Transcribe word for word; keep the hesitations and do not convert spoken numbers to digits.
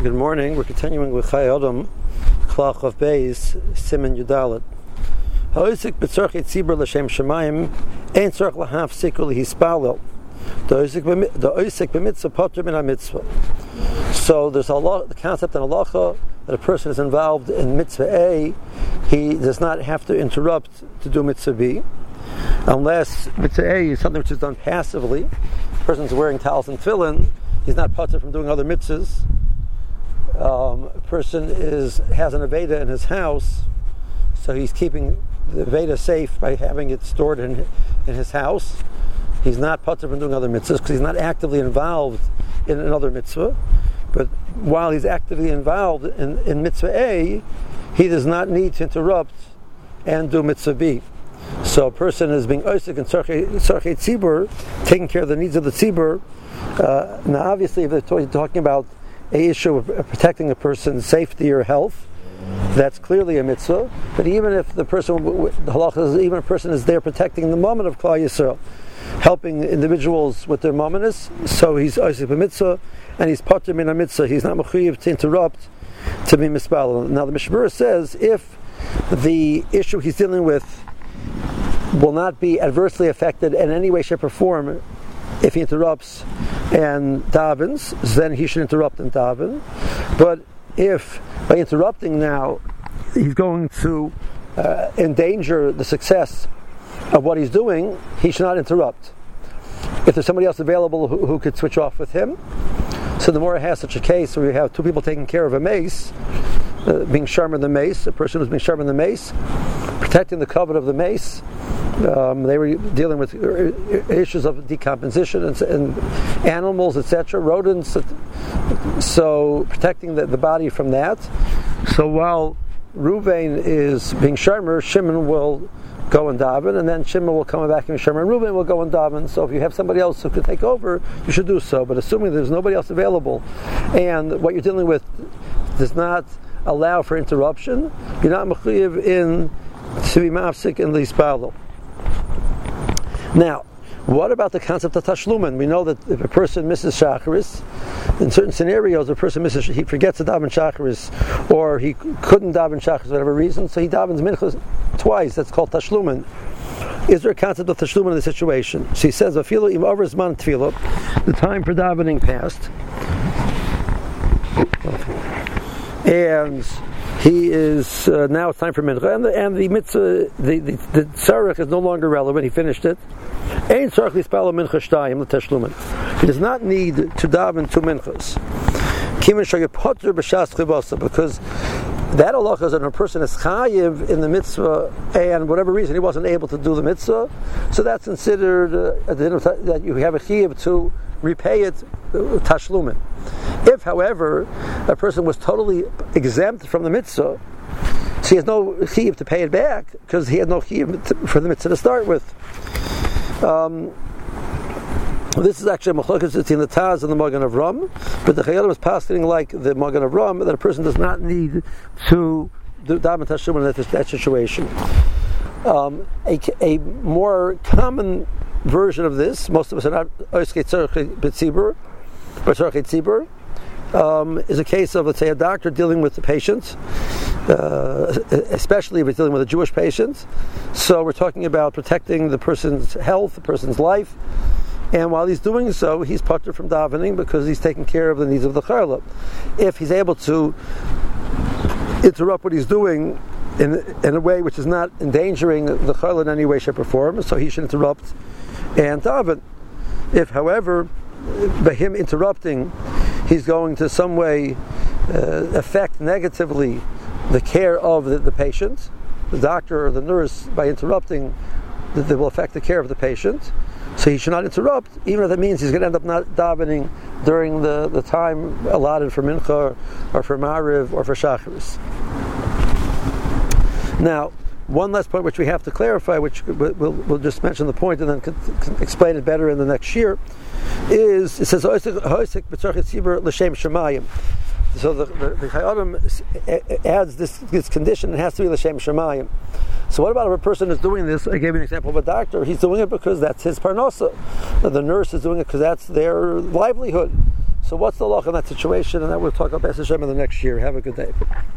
Good morning. We're continuing with Chayei Adam, Klach of Beis, Siman Yudalet. Ha'osik b'tzorchei tzibur l'shem shemayim, ein tzorch lahafsik u'lehispalel. The osik b'mitzvah poter min ha'mitzvah. So there's a lot, the concept in halacha that a person is involved in mitzvah A, he does not have to interrupt to do mitzvah B, unless mitzvah A is something which is done passively. The person's wearing towels and tefillin, he's not poter from doing other mitzvahs. Um, a person is has an Aveda in his house, so he's keeping the Aveda safe by having it stored in in his house. He's not poter from doing other mitzvahs because he's not actively involved in another mitzvah. But while he's actively involved in, in mitzvah A, he does not need to interrupt and do mitzvah B. So a person is being osik and tzorchei tzibur, taking care of the needs of the tzibur. Uh, now, obviously, if they're talking about a issue of protecting a person's safety or health, that's clearly a mitzvah. But even if the person, the halacha is, even a person is there protecting the moment of Klal Yisrael, helping individuals with their momentus, so he's osik b'mitzvah, and he's poter min ha-mitzvah. He's not mechuyev to interrupt to be mispalel. Now the Mishmur says if the issue he's dealing with will not be adversely affected in any way, shape, or form if he interrupts and davens, then he should interrupt and daven. But if by interrupting now he's going to uh, endanger the success of what he's doing, he should not interrupt. If there's somebody else available who, who could switch off with him, so the Morah has such a case where you have two people taking care of a mace, uh, being sharman the mace, a person who's being sharman the mace, protecting the covet of the mace. Um, they were dealing with issues of decomposition and, and animals, et cetera, rodents. So protecting the, the body from that. So while Ruvain is being sharmer, Shimon will go and daven, and then Shimon will come back and be sharmer, and Ruvain will go and daven. So if you have somebody else who could take over, you should do so. But assuming there's nobody else available, and what you're dealing with does not allow for interruption, you're not mechuyev in to be mafsik in lispalo. Now, what about the concept of tashlumin? We know that if a person misses shacharis, in certain scenarios, a person misses, he forgets to daven shacharis, or he couldn't daven shacharis for whatever reason, so he davens minchas twice. That's called tashlumin. Is there a concept of tashlumin in the situation? So he says, "Afilu im over zman tefillah," the time for davening passed, and he is uh, now it's time for mincha, and the, and the mitzvah, the the, the tzarech is no longer relevant. He finished it. Ein tzarech lispalo mincha shtayim l'tashlumin. He does not need to daven two minchas. Kimin shageh poter b'shas chivasa, because that halacha is that a person is chayiv in the mitzvah, and whatever reason he wasn't able to do the mitzvah, so that's considered uh, that you have a chayiv to repay it uh, tashlumin. If, however, a person was totally exempt from the mitzvah, so he has no chiyuv to pay it back because he had no chiyuv for the mitzvah to start with. Um, this is actually a machlokes between the Taz and the Magen Avraham, but the Chayei Adam is passing like the Magen Avraham that a person does not need to do daven tashlumin in that, that situation. Um, a, a more common version of this, most of us are not oskei tzorchei b'tzibur or tzorchei tzibur, um, is a case of, let's say, a doctor dealing with the patient, uh, especially if it's dealing with a Jewish patient. So we're talking about protecting the person's health, the person's life, and while he's doing so, he's poter from davening because he's taking care of the needs of the charla. If he's able to interrupt what he's doing in in a way which is not endangering the charla in any way, shape, or form, so he should interrupt and daven. If, however, by him interrupting, he's going to some way uh, affect negatively the care of the, the patient, the doctor or the nurse, by interrupting, that will affect the care of the patient, so he should not interrupt, even if that means he's going to end up not davening during the, the time allotted for mincha or for mariv or for shacharis. Now, one last point which we have to clarify, which we'll, we'll just mention the point and then can, can explain it better in the next year, is, it says, Ha'osik b'tzorchei tzibur l'shem shemayim. So the, the, the Chayei Adam adds this, this condition, it has to be l'shem shemayim. So what about if a person is doing this? I gave you an example of a doctor. He's doing it because that's his parnasa. The nurse is doing it because that's their livelihood. So what's the law in that situation? And that we'll talk about Hashem in the next year. Have a good day.